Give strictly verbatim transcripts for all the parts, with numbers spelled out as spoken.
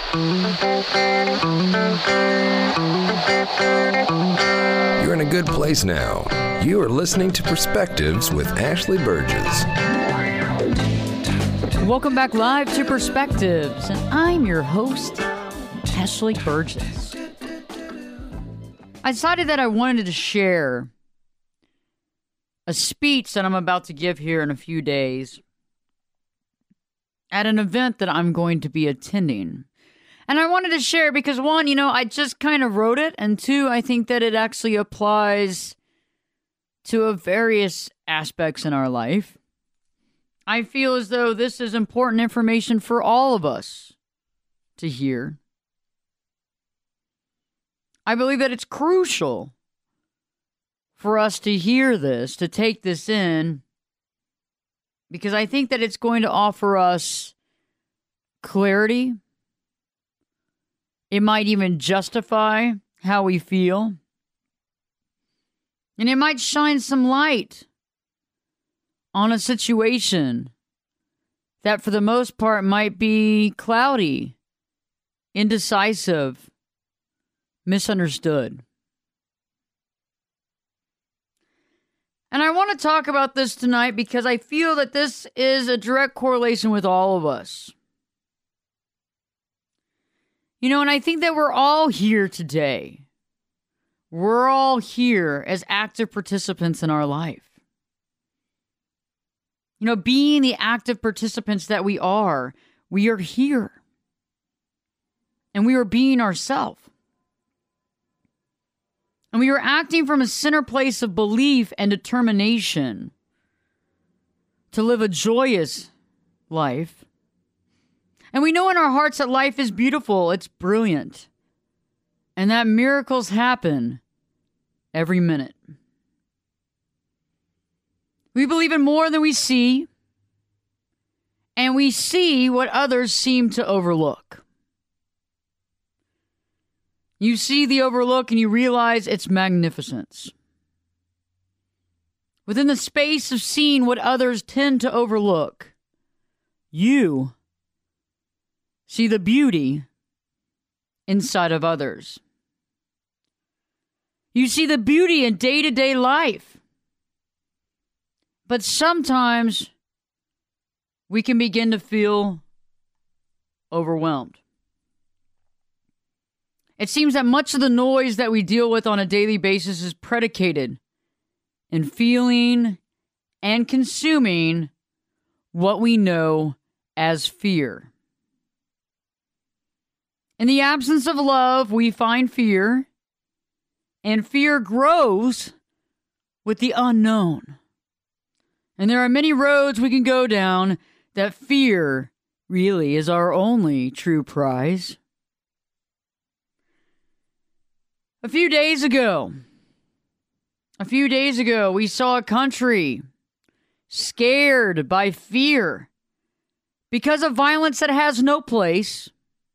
You're in a good place now. You are listening to Perspectives with Ashley Burgess. Welcome back live to Perspectives, and I'm your host, Ashley Burgess. I decided that I wanted to share a speech that I'm about to give here in a few days at an event that I'm going to be attending. And I wanted to share because, one, you know, I just kind of wrote it, and two, I think that it actually applies to a various aspects in our life. I feel as though this is important information for all of us to hear. I believe that it's crucial for us to hear this, to take this in, because I think that it's going to offer us clarity. It might even justify how we feel. And it might shine some light on a situation that for the most part might be cloudy, indecisive, misunderstood. And I want to talk about this tonight because I feel that this is a direct correlation with all of us. You know, and I think that we're all here today. We're all here as active participants in our life. You know, being the active participants that we are, we are here. And we are being ourselves. And we are acting from a center place of belief and determination to live a joyous life. And we know in our hearts that life is beautiful, it's brilliant, and that miracles happen every minute. We believe in more than we see, and we see what others seem to overlook. You see the overlook and you realize its magnificence. Within the space of seeing what others tend to overlook, you see the beauty inside of others. You see the beauty in day-to-day life. But sometimes we can begin to feel overwhelmed. It seems that much of the noise that we deal with on a daily basis is predicated in feeling and consuming what we know as fear. In the absence of love, we find fear, and fear grows with the unknown. And there are many roads we can go down that fear really is our only true prize. A few days ago, a few days ago, we saw a country scared by fear because of violence that has no place.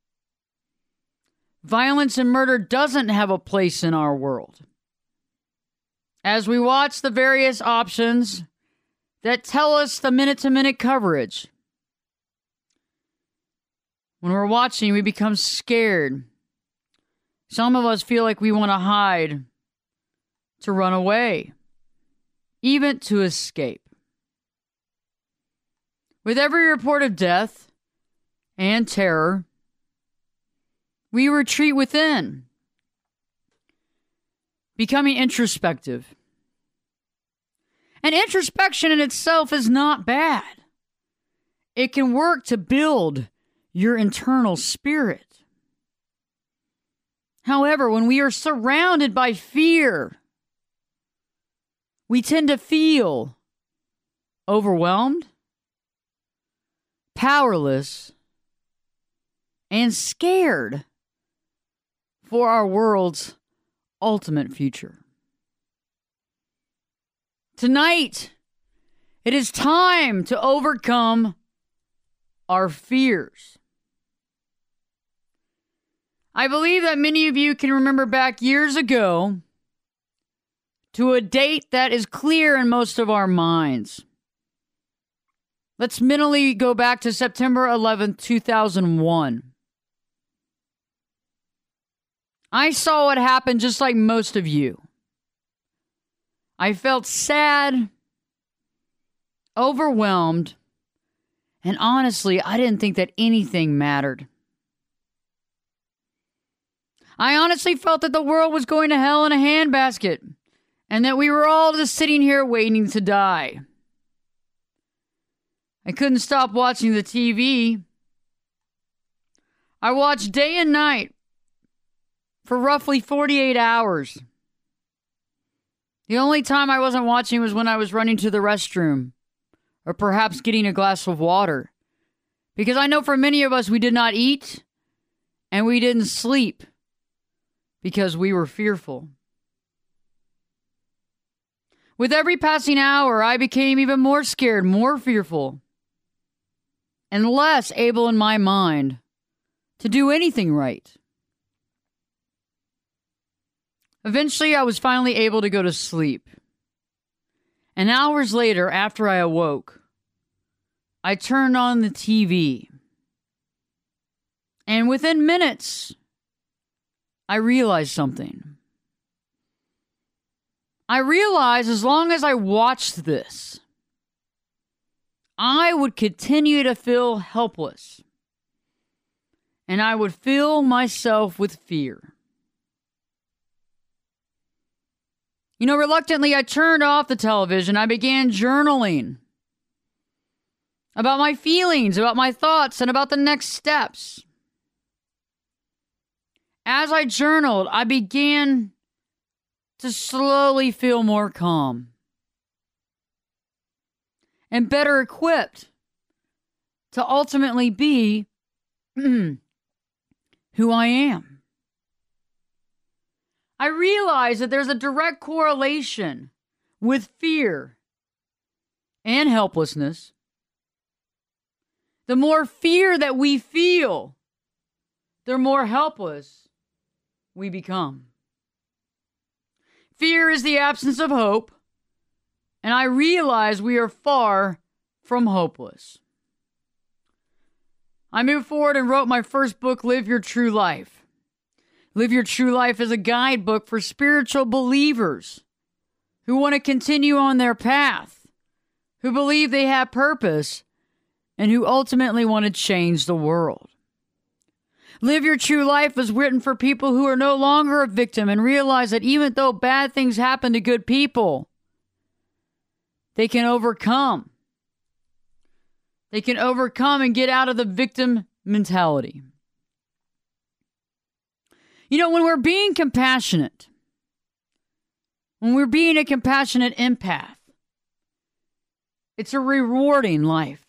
Violence and murder doesn't have a place in our world. As we watch the various options that tell us the minute-to-minute coverage, when we're watching, we become scared. Some of us feel like we want to hide, to run away, even to escape. With every report of death and terror, we retreat within, becoming introspective. And introspection in itself is not bad. It can work to build your internal spirit. However, when we are surrounded by fear, we tend to feel overwhelmed, powerless, and scared for our world's ultimate future. Tonight, it is time to overcome our fears. I believe that many of you can remember back years ago to a date that is clear in most of our minds. Let's mentally go back to September eleventh, two thousand one. I saw what happened just like most of you. I felt sad, overwhelmed, and honestly, I didn't think that anything mattered. I honestly felt that the world was going to hell in a handbasket, and that we were all just sitting here waiting to die. I couldn't stop watching the T V. I watched day and night for roughly forty-eight hours. The only time I wasn't watching was when I was running to the restroom, or perhaps getting a glass of water. Because I know for many of us, we did not eat, and we didn't sleep, because we were fearful. With every passing hour, I became even more scared, more fearful, and less able in my mind to do anything right. Eventually, I was finally able to go to sleep. And hours later, after I awoke, I turned on the T V. And within minutes, I realized something. I realized as long as I watched this, I would continue to feel helpless. And I would fill myself with fear. You know, reluctantly, I turned off the television. I began journaling about my feelings, about my thoughts, and about the next steps. As I journaled, I began to slowly feel more calm and better equipped to ultimately be who I am. I realize that there's a direct correlation with fear and helplessness. The more fear that we feel, the more helpless we become. Fear is the absence of hope, and I realize we are far from hopeless. I moved forward and wrote my first book, Live Your True Life. Live Your True Life is a guidebook for spiritual believers who want to continue on their path, who believe they have purpose, and who ultimately want to change the world. Live Your True Life was written for people who are no longer a victim and realize that even though bad things happen to good people, they can overcome. They can overcome and get out of the victim mentality. You know, when we're being compassionate, when we're being a compassionate empath, it's a rewarding life.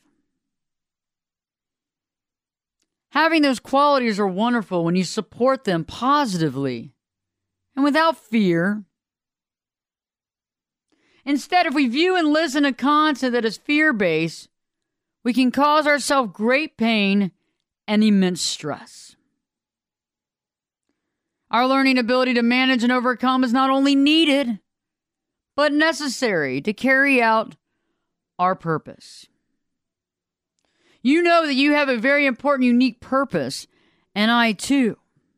Having those qualities are wonderful when you support them positively and without fear. Instead, if we view and listen to content that is fear-based, we can cause ourselves great pain and immense stress. Our learning ability to manage and overcome is not only needed, but necessary to carry out our purpose. You know that you have a very important, unique purpose, and I too.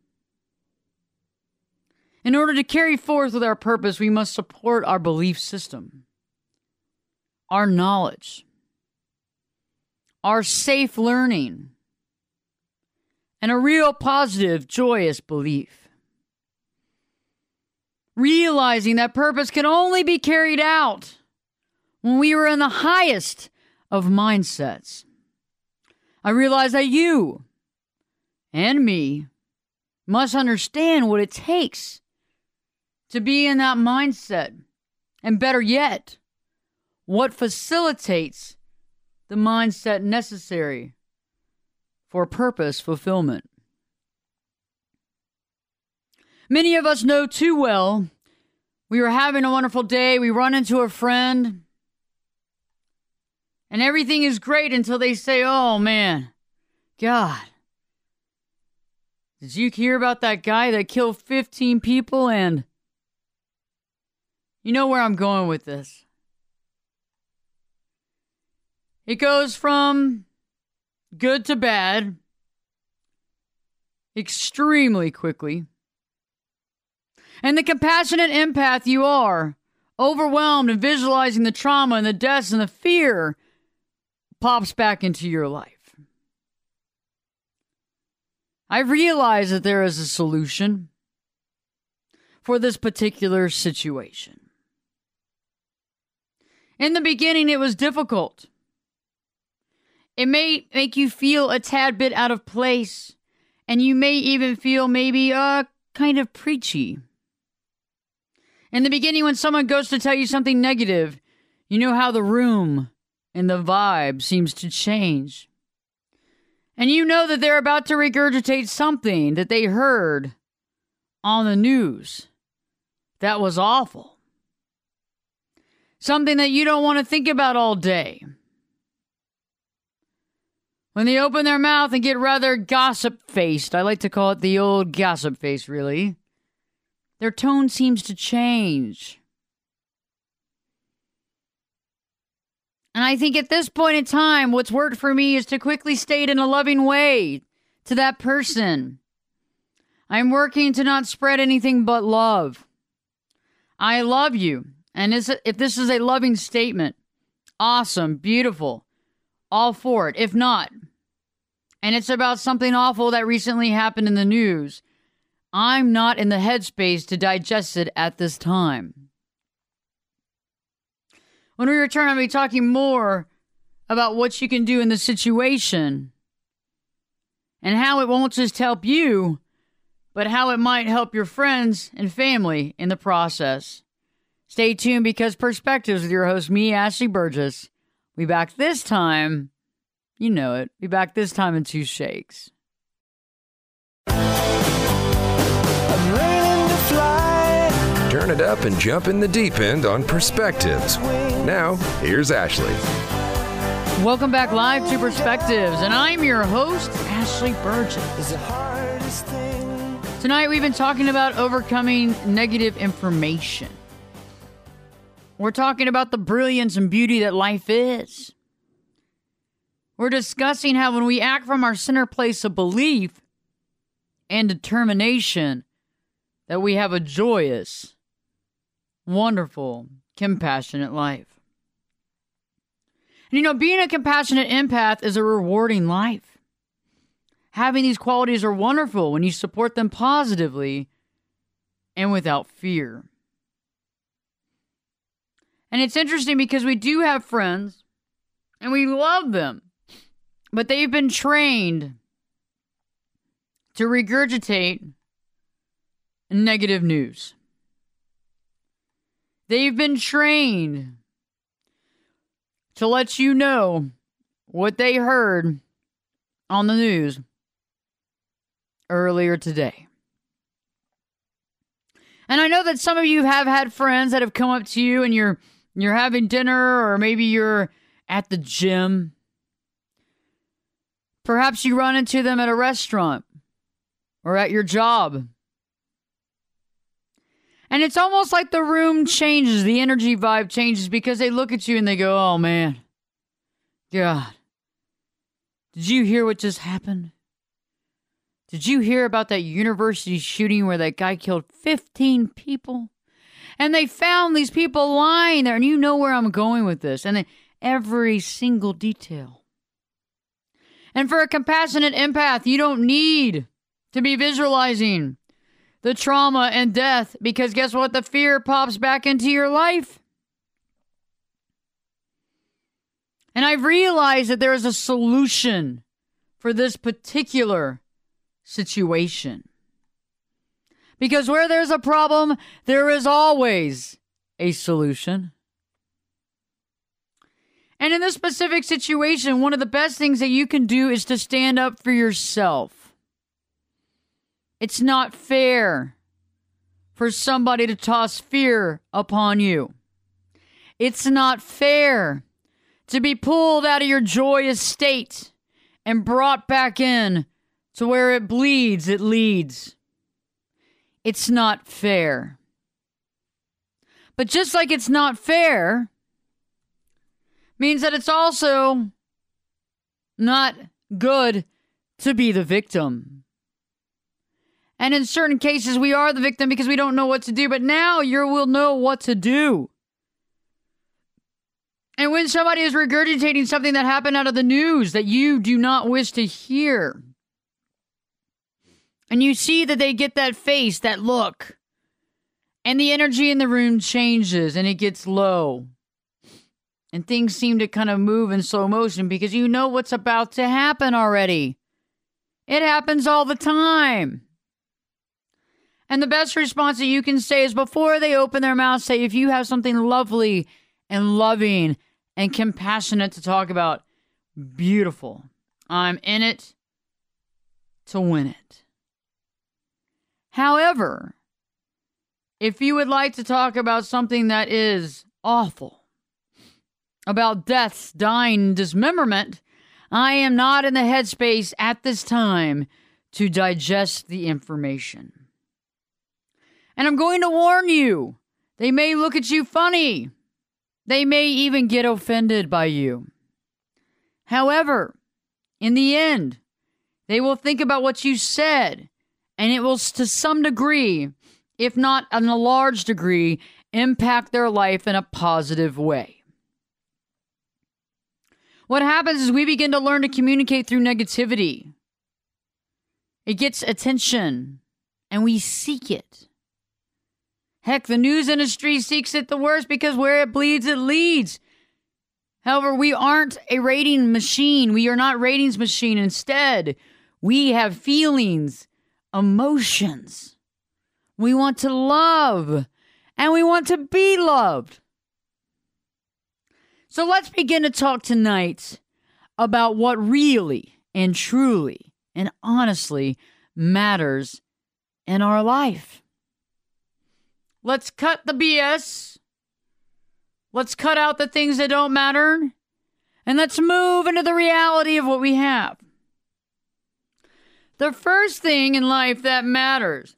In order to carry forth with our purpose, we must support our belief system, our knowledge, our safe learning, and a real positive, joyous belief. Realizing that purpose can only be carried out when we are in the highest of mindsets. I realize that you and me must understand what it takes to be in that mindset. And better yet, what facilitates the mindset necessary for purpose fulfillment. Many of us know too well, we were having a wonderful day, we run into a friend, and everything is great until they say, oh man, God, did you hear about that guy that killed fifteen people? And you know where I'm going with this. It goes from good to bad extremely quickly. And the compassionate empath you are, overwhelmed and visualizing the trauma and the deaths and the fear, pops back into your life. I realize that there is a solution for this particular situation. In the beginning, it was difficult. It may make you feel a tad bit out of place, and you may even feel maybe uh, kind of preachy. In the beginning, when someone goes to tell you something negative, you know how the room and the vibe seems to change. And you know that they're about to regurgitate something that they heard on the news that was awful. Something that you don't want to think about all day. When they open their mouth and get rather gossip-faced, I like to call it the old gossip face, really, their tone seems to change. And I think at this point in time, what's worked for me is to quickly state in a loving way to that person, I'm working to not spread anything but love. I love you. And if this is a loving statement, awesome, beautiful, all for it. If not, and it's about something awful that recently happened in the news, I'm not in the headspace to digest it at this time. When we return, I'll be talking more about what you can do in the situation and how it won't just help you, but how it might help your friends and family in the process. Stay tuned, because Perspectives with your host, me, Ashley Burgess. We back this time, you know it, we back this time in two shakes. Turn it up and jump in the deep end on Perspectives. Now, here's Ashley. Welcome back live to Perspectives, and I'm your host, Ashley Burgess. Tonight we've been talking about overcoming negative information. We're talking about the brilliance and beauty that life is. We're discussing how when we act from our center place of belief and determination, that we have a joyous, wonderful, compassionate life. And you know, being a compassionate empath is a rewarding life. Having these qualities are wonderful when you support them positively and without fear. And it's interesting because we do have friends and we love them, but they've been trained to regurgitate negative news. They've been trained to let you know what they heard on the news earlier today. And I know that some of you have had friends that have come up to you and you're you're having dinner, or maybe you're at the gym. Perhaps you run into them at a restaurant or at your job. And it's almost like the room changes, the energy vibe changes, because they look at you and they go, oh man, God, did you hear what just happened? Did you hear about that university shooting where that guy killed fifteen people? And they found these people lying there, and you know where I'm going with this, and they, every single detail. And for a compassionate empath, you don't need to be visualizing the trauma and death, because guess what? The fear pops back into your life. And I've realized that there is a solution for this particular situation. Because where there's a problem, there is always a solution. And in this specific situation, one of the best things that you can do is to stand up for yourself. It's not fair for somebody to toss fear upon you. It's not fair to be pulled out of your joyous state and brought back in to where it bleeds, it leads. It's not fair. But just like it's not fair, means that it's also not good to be the victim. And in certain cases, we are the victim because we don't know what to do. But now you will know what to do. And when somebody is regurgitating something that happened out of the news that you do not wish to hear, and you see that they get that face, that look, and the energy in the room changes and it gets low, and things seem to kind of move in slow motion because you know what's about to happen already. It happens all the time. And the best response that you can say is before they open their mouth, say, if you have something lovely and loving and compassionate to talk about, beautiful. I'm in it to win it. However, if you would like to talk about something that is awful, about deaths, dying, dismemberment, I am not in the headspace at this time to digest the information. And I'm going to warn you, they may look at you funny. They may even get offended by you. However, in the end, they will think about what you said, and it will, to some degree, if not in a large degree, impact their life in a positive way. What happens is we begin to learn to communicate through negativity. It gets attention, and we seek it. Heck, the news industry seeks it the worst because where it bleeds, it leads. However, we aren't a rating machine. We are not a ratings machine. Instead, we have feelings, emotions. We want to love, and we want to be loved. So let's begin to talk tonight about what really and truly and honestly matters in our life. Let's cut the B S. Let's cut out the things that don't matter. And let's move into the reality of what we have. The first thing in life that matters,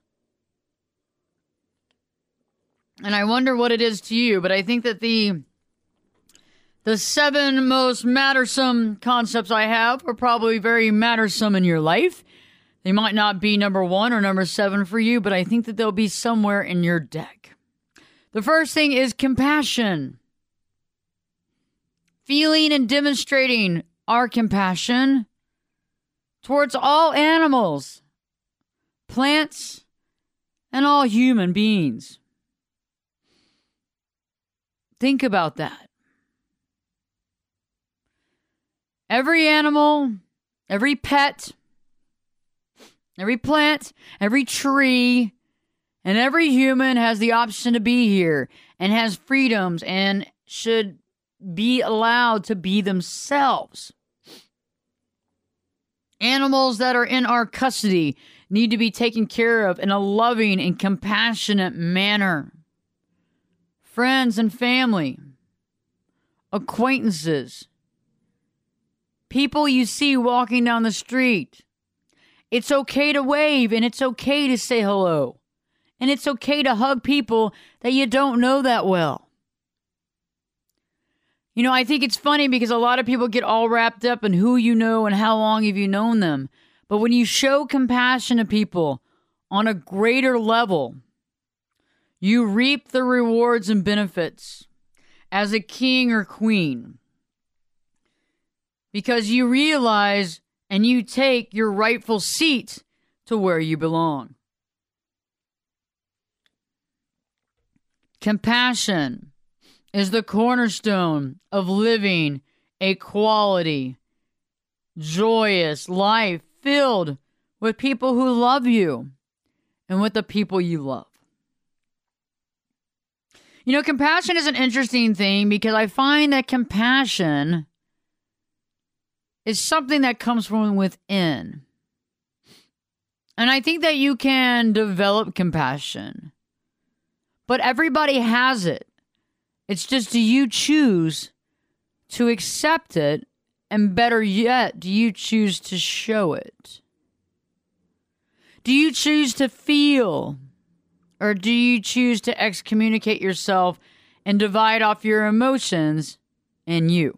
and I wonder what it is to you, but I think that the the seven most mattersome concepts I have are probably very mattersome in your life. They might not be number one or number seven for you, but I think that they'll be somewhere in your deck. The first thing is compassion. Feeling and demonstrating our compassion towards all animals, plants, and all human beings. Think about that. Every animal, every pet, every plant, every tree, and every human has the option to be here and has freedoms and should be allowed to be themselves. Animals that are in our custody need to be taken care of in a loving and compassionate manner. Friends and family, acquaintances, people you see walking down the street. It's okay to wave and it's okay to say hello. And it's okay to hug people that you don't know that well. You know, I think it's funny because a lot of people get all wrapped up in who you know and how long have you known them. But when you show compassion to people on a greater level, you reap the rewards and benefits as a king or queen. Because you realize and you take your rightful seat to where you belong. Compassion is the cornerstone of living a quality, joyous life filled with people who love you and with the people you love. You know, compassion is an interesting thing because I find that compassion is something that comes from within. And I think that you can develop compassion. But everybody has it. It's just, do you choose to accept it? And better yet, do you choose to show it? Do you choose to feel? Or do you choose to excommunicate yourself and divide off your emotions and you?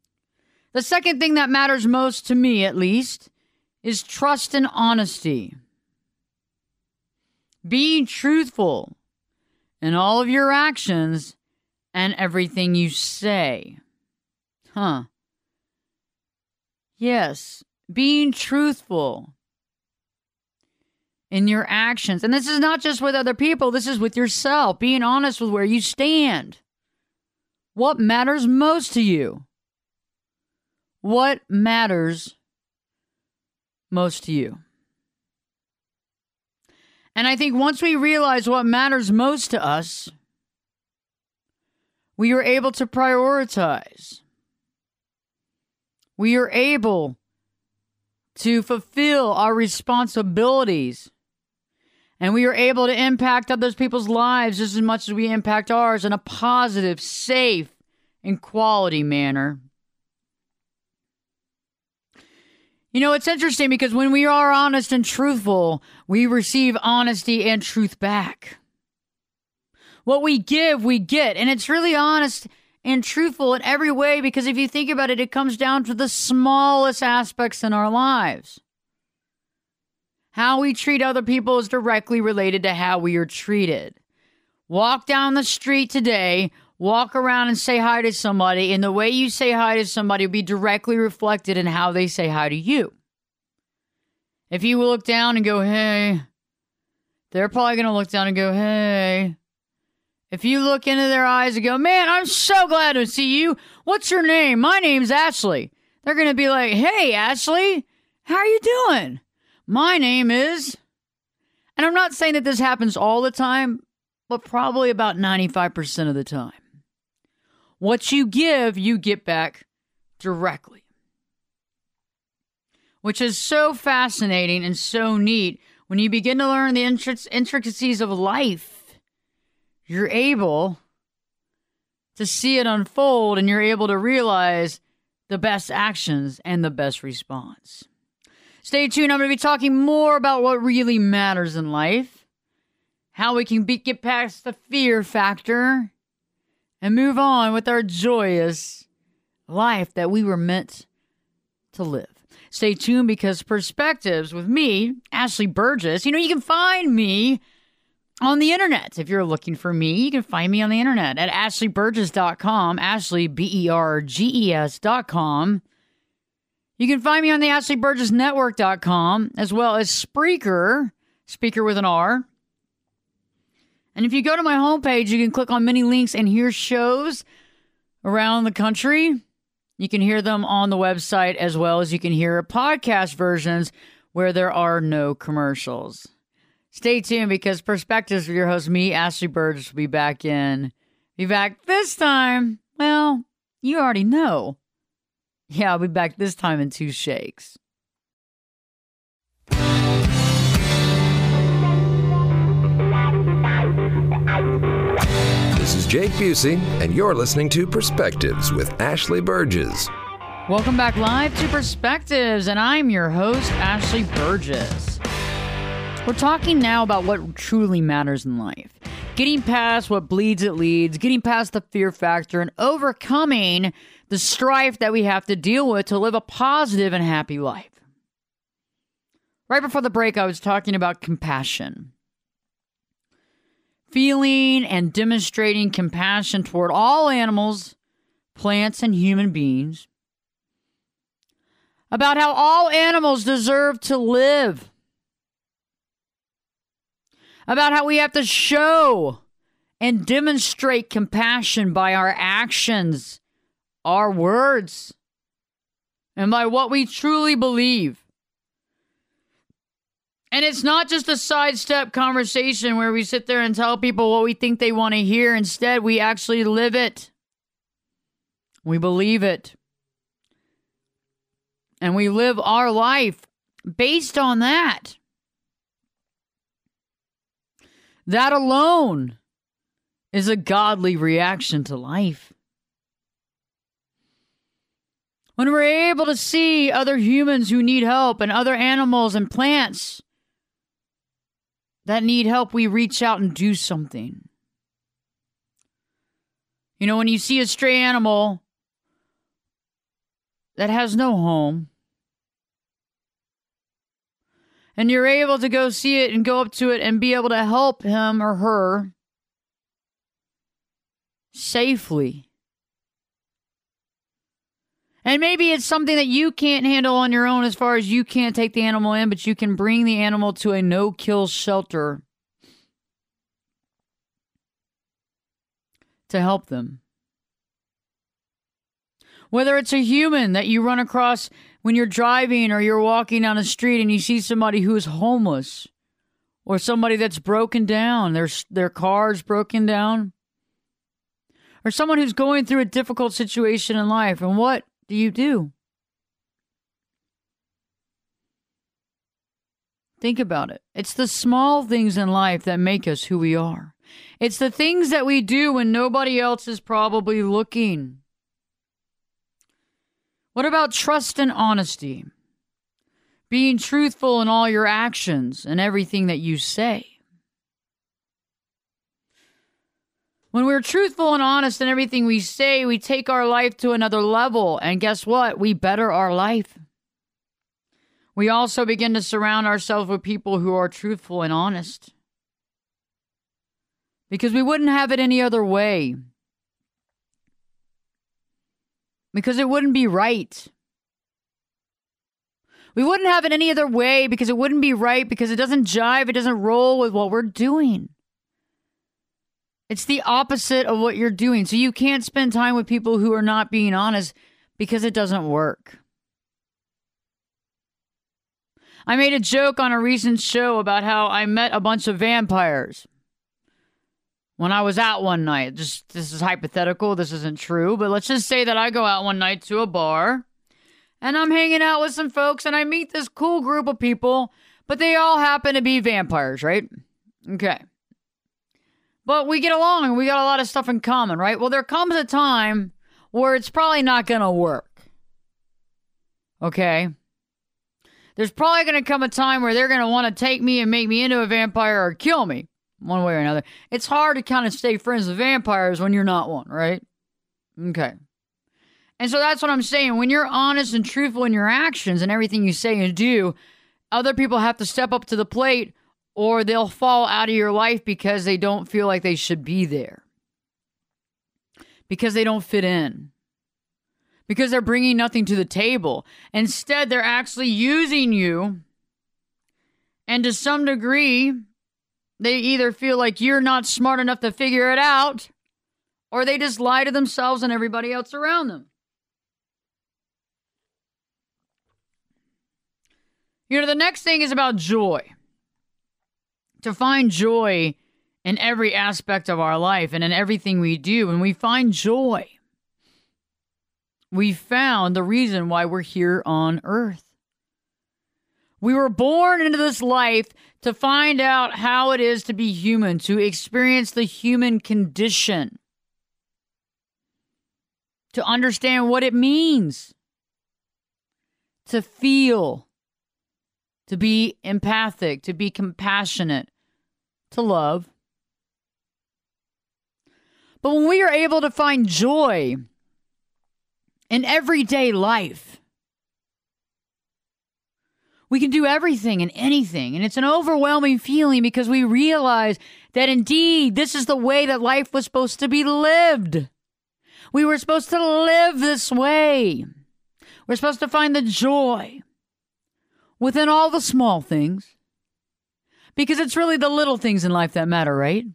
The second thing that matters most to me, at least, is trust and honesty. Being truthful in all of your actions and everything you say. Huh. Yes, being truthful in your actions. And this is not just with other people, this is with yourself. Being honest with where you stand. What matters most to you? What matters most to you? And I think once we realize what matters most to us, we are able to prioritize. We are able to fulfill our responsibilities. And we are able to impact other people's lives just as much as we impact ours in a positive, safe, and quality manner. You know, it's interesting because when we are honest and truthful, we receive honesty and truth back. What we give, we get. And it's really honest and truthful in every way because if you think about it, it comes down to the smallest aspects in our lives. How we treat other people is directly related to how we are treated. Walk down the street today, walk around and say hi to somebody, and the way you say hi to somebody will be directly reflected in how they say hi to you. If you look down and go, hey, they're probably going to look down and go, hey. If you look into their eyes and go, man, I'm so glad to see you. What's your name? My name's Ashley. They're going to be like, hey, Ashley, how are you doing? My name is... And I'm not saying that this happens all the time, but probably about ninety-five percent of the time. What you give, you get back directly. Which is so fascinating and so neat. When you begin to learn the intric- intricacies of life, you're able to see it unfold and you're able to realize the best actions and the best response. Stay tuned. I'm going to be talking more about what really matters in life, how we can be, get past the fear factor, and move on with our joyous life that we were meant to live. Stay tuned because Perspectives with me, Ashley Burgess, you know, you can find me on the internet. If you're looking for me, you can find me on the internet at ashley burgess dot com, Ashley, B E R G E S dot com. You can find me on the ashley burgess network dot com, as well as Spreaker, Speaker with an R. And if you go to my homepage, you can click on many links and hear shows around the country. You can hear them on the website, as well as you can hear podcast versions where there are no commercials. Stay tuned because Perspectives with your host, me, Ashley Burgess, will be back in. Be back this time. Well, you already know. Yeah, I'll be back this time in two shakes. This is Jake Busey, and you're listening to Perspectives with Ashley Burgess. Welcome back live to Perspectives, and I'm your host, Ashley Burgess. We're talking now about what truly matters in life. Getting past what bleeds it leads, getting past the fear factor, and overcoming the strife that we have to deal with to live a positive and happy life. Right before the break, I was talking about compassion. Feeling and demonstrating compassion toward all animals, plants, and human beings. About how all animals deserve to live. About how we have to show and demonstrate compassion by our actions, our words, and by what we truly believe. And it's not just a sidestep conversation where we sit there and tell people what we think they want to hear. Instead, we actually live it. We believe it. And we live our life based on that. That alone is a godly reaction to life. When we're able to see other humans who need help and other animals and plants that need help, we reach out and do something. You know, when you see a stray animal that has no home, and you're able to go see it and go up to it and be able to help him or her safely. And maybe it's something that you can't handle on your own as far as you can't take the animal in, but you can bring the animal to a no-kill shelter to help them. Whether it's a human that you run across when you're driving or you're walking down the street and you see somebody who is homeless or somebody that's broken down, their, their car's broken down, or someone who's going through a difficult situation in life, and what do you do? Think about it. It's the small things in life that make us who we are. It's the things that we do when nobody else is probably looking. What about trust and honesty? Being truthful in all your actions and everything that you say. When we're truthful and honest in everything we say, we take our life to another level. And guess what? We better our life. We also begin to surround ourselves with people who are truthful and honest. Because we wouldn't have it any other way. Because it wouldn't be right. We wouldn't have it any other way because it wouldn't be right, because it doesn't jive, it doesn't roll with what we're doing. It's the opposite of what you're doing. So you can't spend time with people who are not being honest because it doesn't work. I made a joke on a recent show about how I met a bunch of vampires when I was out one night. Just this is hypothetical. This isn't true. But let's just say that I go out one night to a bar and I'm hanging out with some folks and I meet this cool group of people, but they all happen to be vampires, right? Okay. But we get along and we got a lot of stuff in common, right? Well, there comes a time where it's probably not going to work. Okay? There's probably going to come a time where they're going to want to take me and make me into a vampire or kill me one way or another. It's hard to kind of stay friends with vampires when you're not one, right? Okay. And so that's what I'm saying. When you're honest and truthful in your actions and everything you say and do, other people have to step up to the plate, or they'll fall out of your life because they don't feel like they should be there. Because they don't fit in. Because they're bringing nothing to the table. Instead, they're actually using you. And to some degree, they either feel like you're not smart enough to figure it out, or they just lie to themselves and everybody else around them. You know, the next thing is about joy. To find joy in every aspect of our life and in everything we do. When we find joy, we found the reason why we're here on earth. We were born into this life to find out how it is to be human, to experience the human condition, to understand what it means to feel, to be empathic, to be compassionate, to love. But when we are able to find joy in everyday life, we can do everything and anything. And it's an overwhelming feeling because we realize that indeed this is the way that life was supposed to be lived. We were supposed to live this way. We're supposed to find the joy within all the small things. Because it's really the little things in life that matter, right?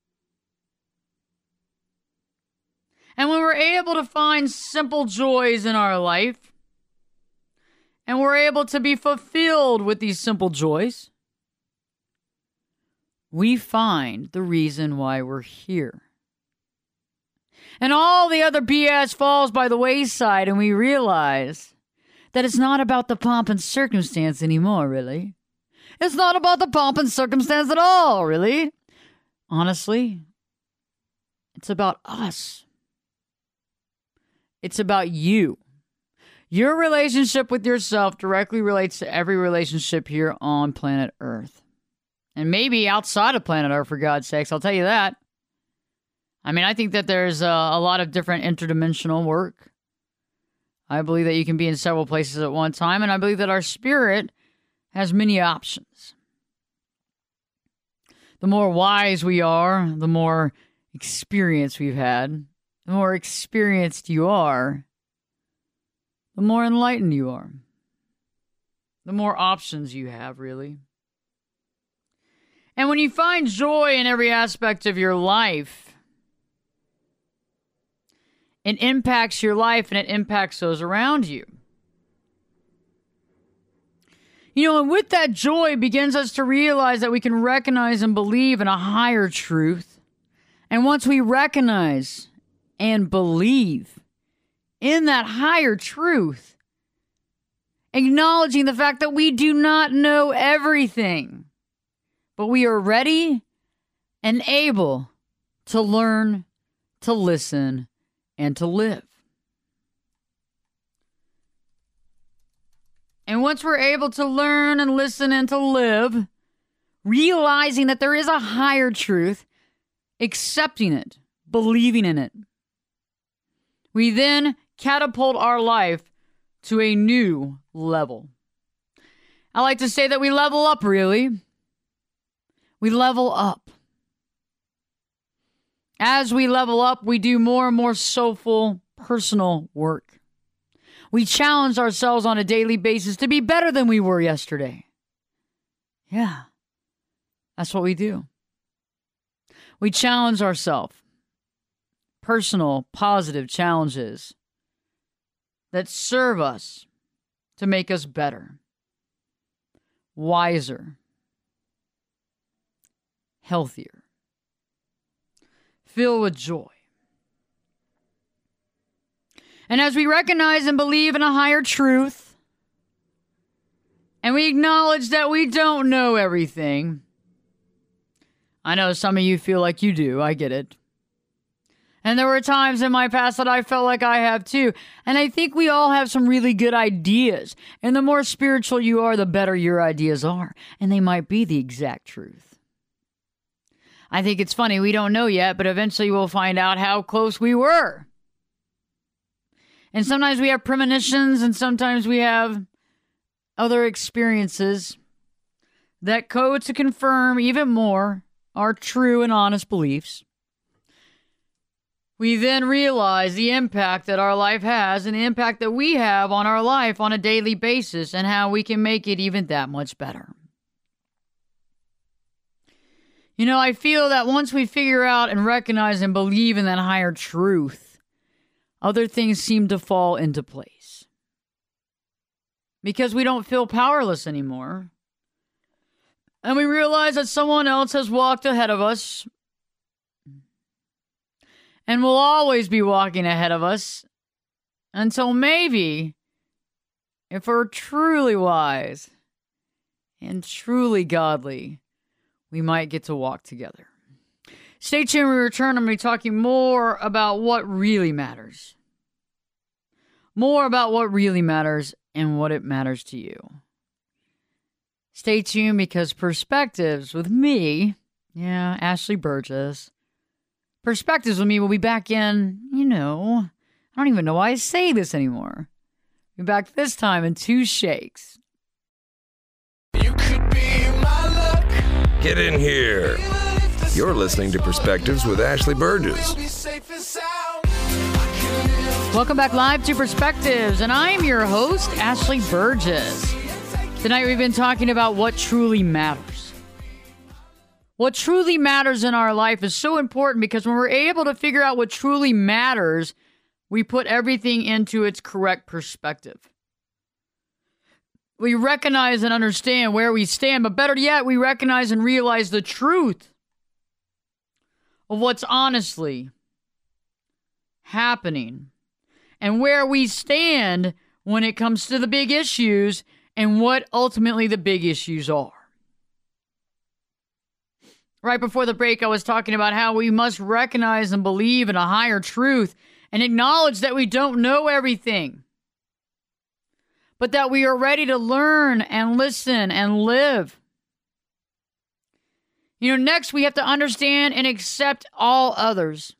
And when we're able to find simple joys in our life, and we're able to be fulfilled with these simple joys, we find the reason why we're here. And all the other B S falls by the wayside, and we realize that it's not about the pomp and circumstance anymore, really. It's not about the pomp and circumstance at all, really. Honestly, it's about us. It's about you. Your relationship with yourself directly relates to every relationship here on planet Earth. And maybe outside of planet Earth, for God's sakes, I'll tell you that. I mean, I think that there's a, a lot of different interdimensional work. I believe that you can be in several places at one time, and I believe that our spirit has many options. The more wise we are, the more experience we've had. The more experienced you are, the more enlightened you are. The more options you have, really. And when you find joy in every aspect of your life, it impacts your life and it impacts those around you. You know, and with that joy begins us to realize that we can recognize and believe in a higher truth. And once we recognize and believe in that higher truth, acknowledging the fact that we do not know everything, but we are ready and able to learn, to listen, and to live. And once we're able to learn and listen and to live, realizing that there is a higher truth, accepting it, believing in it, we then catapult our life to a new level. I like to say that we level up, really. We level up. As we level up, we do more and more soulful, personal work. We challenge ourselves on a daily basis to be better than we were yesterday. Yeah, that's what we do. We challenge ourselves. Personal, positive challenges that serve us to make us better, wiser, healthier, filled with joy. And as we recognize and believe in a higher truth, and we acknowledge that we don't know everything, I know some of you feel like you do, I get it. And there were times in my past that I felt like I have too. And I think we all have some really good ideas. And the more spiritual you are, the better your ideas are. And they might be the exact truth. I think it's funny, we don't know yet, but eventually we'll find out how close we were. And sometimes we have premonitions, and sometimes we have other experiences that go to confirm even more our true and honest beliefs. We then realize the impact that our life has and the impact that we have on our life on a daily basis and how we can make it even that much better. You know, I feel that once we figure out and recognize and believe in that higher truth, other things seem to fall into place. Because we don't feel powerless anymore. And we realize that someone else has walked ahead of us and will always be walking ahead of us until maybe, if we're truly wise and truly godly, we might get to walk together. Stay tuned. When we return, I'm going to be talking more about what really matters. More about what really matters and what it matters to you. Stay tuned, because Perspectives with me, yeah, Ashley Burgess, Perspectives with me will be back in, you know, I don't even know why I say this anymore. We'll be back this time in two shakes. You could be my luck. Get in here. You're listening to Perspectives with Ashley Burgess. Welcome back live to Perspectives, and I'm your host, Ashley Burgess. Tonight we've been talking about what truly matters. What truly matters in our life is so important, because when we're able to figure out what truly matters, we put everything into its correct perspective. We recognize and understand where we stand, but better yet, we recognize and realize the truth of what's honestly happening and where we stand when it comes to the big issues and what ultimately the big issues are. Right before the break, I was talking about how we must recognize and believe in a higher truth and acknowledge that we don't know everything, but that we are ready to learn and listen and live. You know, next we have to understand and accept all others.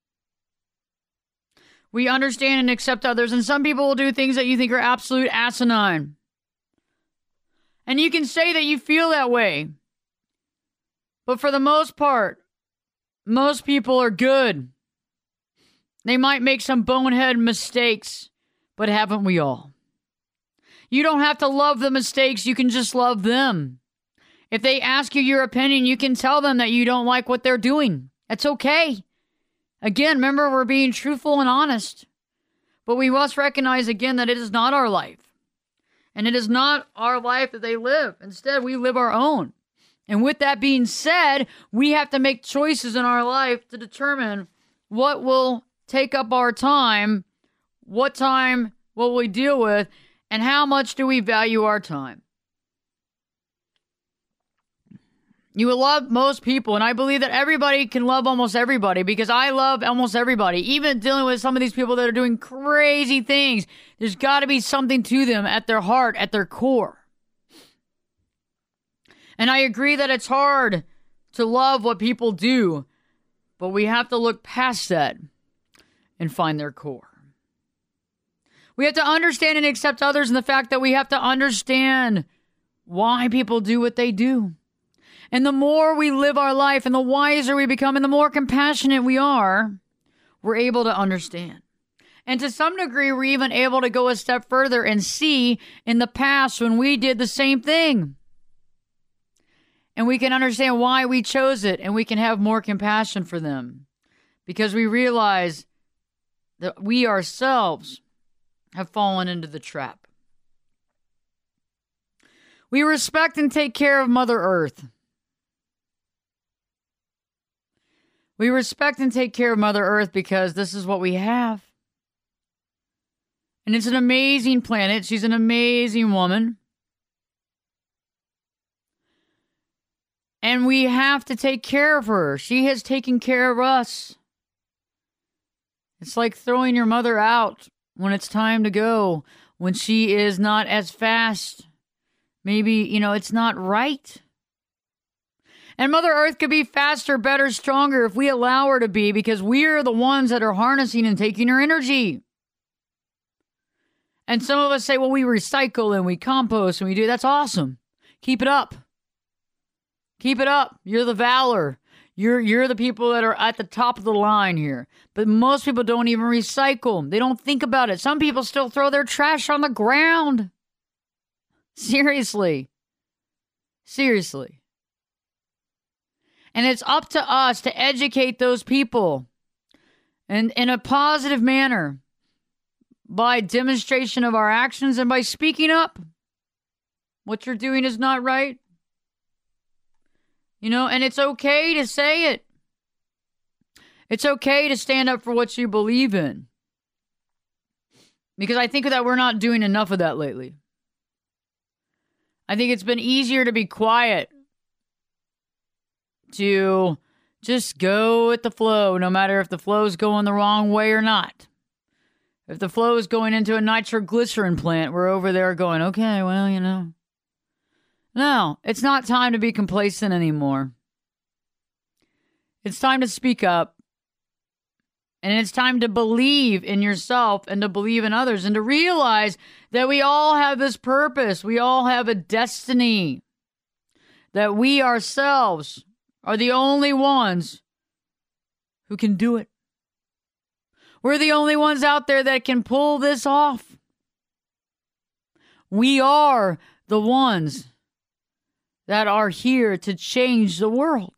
We understand and accept others, and some people will do things that you think are absolute asinine. And you can say that you feel that way. But for the most part, most people are good. They might make some bonehead mistakes, but haven't we all? You don't have to love the mistakes. You can just love them. If they ask you your opinion, you can tell them that you don't like what they're doing. That's okay. Again, remember, we're being truthful and honest. But we must recognize again that it is not our life. And it is not our life that they live. Instead, we live our own. And with that being said, we have to make choices in our life to determine what will take up our time, what time will we deal with, and how much do we value our time. You will love most people, and I believe that everybody can love almost everybody because I love almost everybody. Even dealing with some of these people that are doing crazy things, there's got to be something to them at their heart, at their core. And I agree that it's hard to love what people do, but we have to look past that and find their core. We have to understand and accept others and the fact that we have to understand why people do what they do. And the more we live our life and the wiser we become and the more compassionate we are, we're able to understand. And to some degree, we're even able to go a step further and see in the past when we did the same thing. And we can understand why we chose it, and we can have more compassion for them. Because we realize that we ourselves have fallen into the trap. We respect and take care of Mother Earth. We respect and take care of Mother Earth because this is what we have. And it's an amazing planet. She's an amazing woman. And we have to take care of her. She has taken care of us. It's like throwing your mother out when it's time to go, when she is not as fast. Maybe, you know, it's not right. And Mother Earth could be faster, better, stronger if we allow her to be, because we're the ones that are harnessing and taking her energy. And some of us say, well, we recycle and we compost and we do. That's awesome. Keep it up. Keep it up. You're the valor. You're you're the people that are at the top of the line here. But most people don't even recycle. They don't think about it. Some people still throw their trash on the ground. Seriously. Seriously. And it's up to us to educate those people and in a positive manner by demonstration of our actions and by speaking up. What you're doing is not right. You know, and it's okay to say it. It's okay to stand up for what you believe in. Because I think that we're not doing enough of that lately. I think it's been easier to be quiet, to just go with the flow, no matter if the flow is going the wrong way or not. If the flow is going into a nitroglycerin plant, we're over there going, okay, well, you know. No, it's not time to be complacent anymore. It's time to speak up. And it's time to believe in yourself and to believe in others and to realize that we all have this purpose. We all have a destiny. That we ourselves are the only ones who can do it. We're the only ones out there that can pull this off. We are the ones that are here to change the world.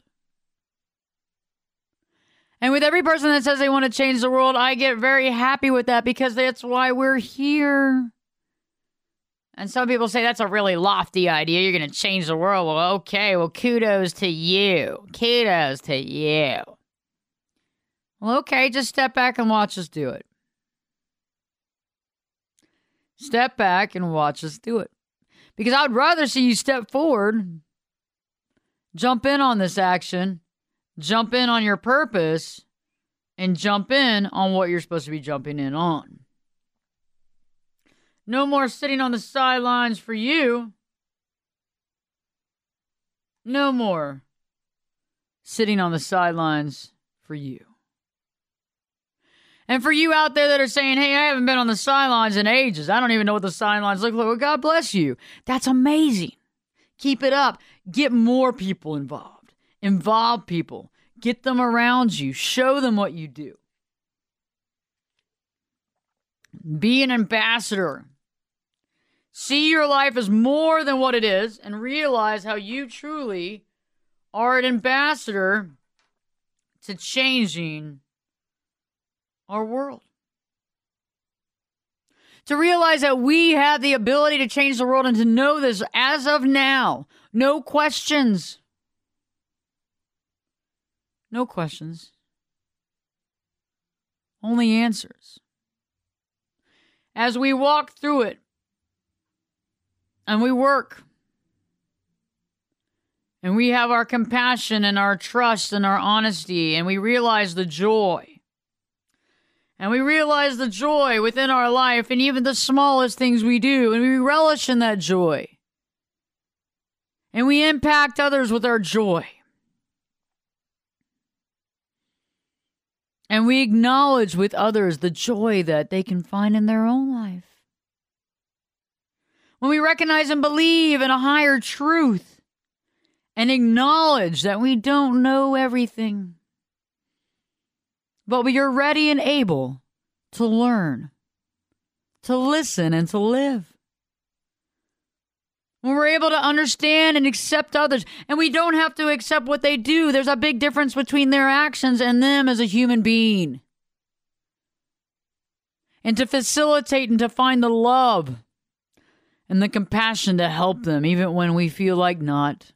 And with every person that says they want to change the world, I get very happy with that because that's why we're here. And some people say that's a really lofty idea. You're going to change the world. Well, okay. Well, kudos to you. Kudos to you. Well, okay. Just step back and watch us do it. Step back and watch us do it. Because I'd rather see you step forward, jump in on this action, jump in on your purpose, and jump in on what you're supposed to be jumping in on. No more sitting on the sidelines for you. No more sitting on the sidelines for you. And for you out there that are saying, hey, I haven't been on the sidelines in ages. I don't even know what the sidelines look like. Well, God bless you. That's amazing. Keep it up. Get more people involved. Involve people. Get them around you. Show them what you do. Be an ambassador. See your life as more than what it is and realize how you truly are an ambassador to changing our world. To realize that we have the ability to change the world and to know this as of now. No questions. No questions. Only answers. As we walk through it and we work and we have our compassion and our trust and our honesty and we realize the joy. And we realize the joy within our life and even the smallest things we do. And we relish in that joy. And we impact others with our joy. And we acknowledge with others the joy that they can find in their own life. When we recognize and believe in a higher truth and acknowledge that we don't know everything, but we are ready and able to learn, to listen, and to live. When we're able to understand and accept others, and we don't have to accept what they do. There's a big difference between their actions and them as a human being. And to facilitate and to find the love and the compassion to help them, even when we feel like not.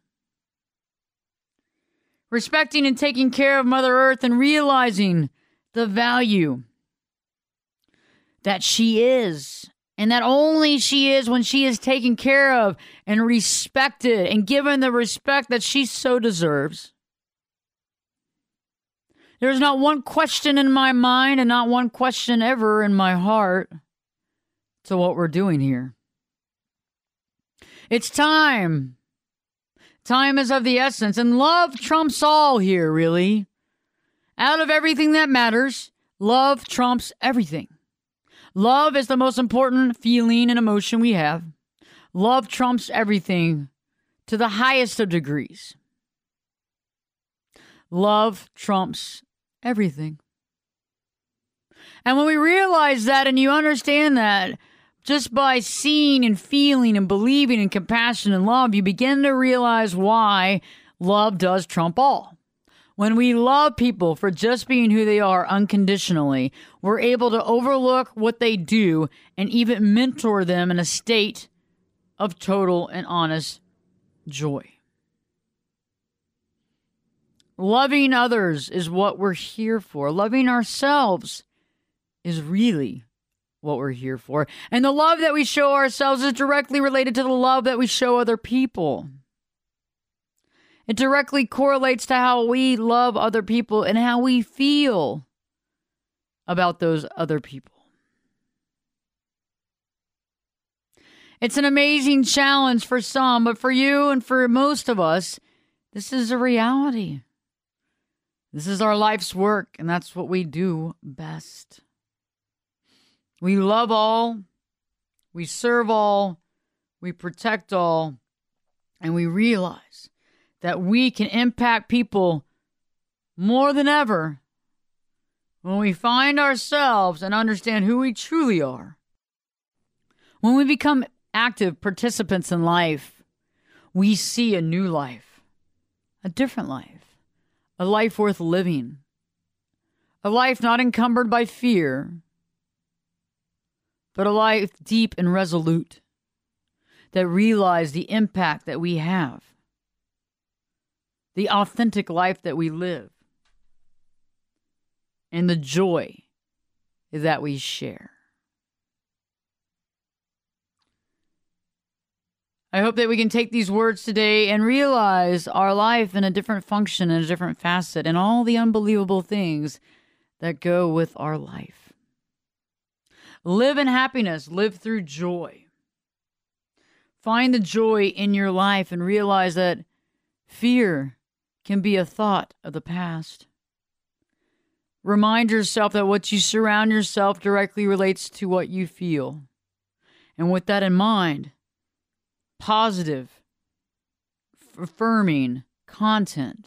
Respecting and taking care of Mother Earth and realizing the value that she is, and that only she is when she is taken care of and respected and given the respect that she so deserves. There's not one question in my mind and not one question ever in my heart to what we're doing here. It's time. Time is of the essence, and love trumps all here, really. Out of everything that matters, love trumps everything. Love is the most important feeling and emotion we have. Love trumps everything to the highest of degrees. Love trumps everything. And when we realize that and you understand that, just by seeing and feeling and believing in compassion and love, you begin to realize why love does trump all. When we love people for just being who they are unconditionally, we're able to overlook what they do and even mentor them in a state of total and honest joy. Loving others is what we're here for. Loving ourselves is really what we're here for. And the love that we show ourselves is directly related to the love that we show other people. It directly correlates to how we love other people and how we feel about those other people. It's an amazing challenge for some, but for you and for most of us, this is a reality. This is our life's work, and that's what we do best. We love all, we serve all, we protect all, and we realize that we can impact people more than ever when we find ourselves and understand who we truly are. When we become active participants in life, we see a new life, a different life, a life worth living, a life not encumbered by fear, but a life deep and resolute that realize the impact that we have, the authentic life that we live, and the joy that we share. I hope that we can take these words today and realize our life in a different function, in a different facet, and all the unbelievable things that go with our life. Live in happiness. Live through joy. Find the joy in your life and realize that fear can be a thought of the past. Remind yourself that what you surround yourself directly relates to what you feel. And with that in mind, positive, affirming content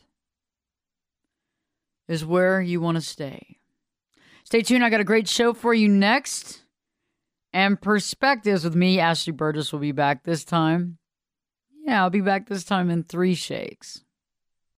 is where you want to stay. Stay tuned. I got a great show for you next. And Perspectives with me, Ashley Burgess, will be back this time. Yeah, I'll be back this time in three shakes.